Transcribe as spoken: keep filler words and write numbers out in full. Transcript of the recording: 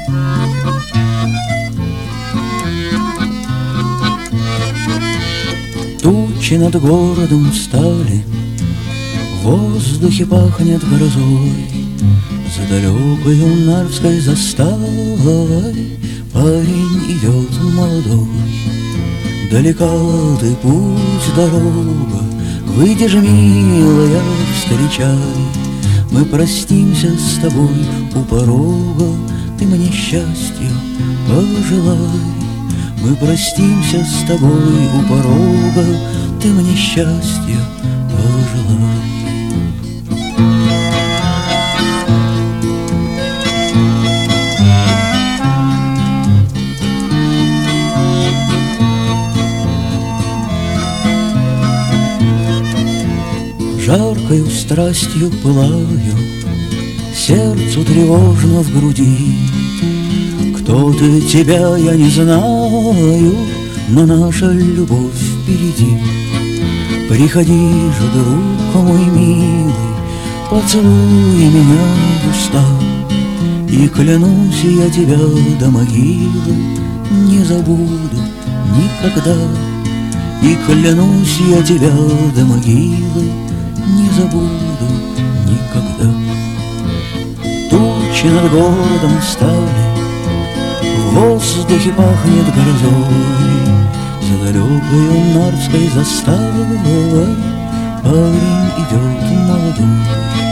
Тучи над городом встали, в воздухе пахнет грозой. За далекою Нарвской заставой парень идет молодой. Далека ты путь, дорога, выйди же, милая, встречай. Мы простимся с тобой у порога, ты мне счастья пожелай. Мы простимся с тобой у порога, ты мне счастья пожелай. Жаркою страстью пылаю, сердцу тревожно в груди. Кто ты, тебя я не знаю, но наша любовь впереди. Приходи же, друг мой милый, поцелуй меня в уста, и клянусь я тебя до могилы не забуду никогда. И клянусь я тебя до могилы не забуду никогда. Тучи над городом стали, в воздухе пахнет грозой. За далекою Нарвской заставой парень идет молодой.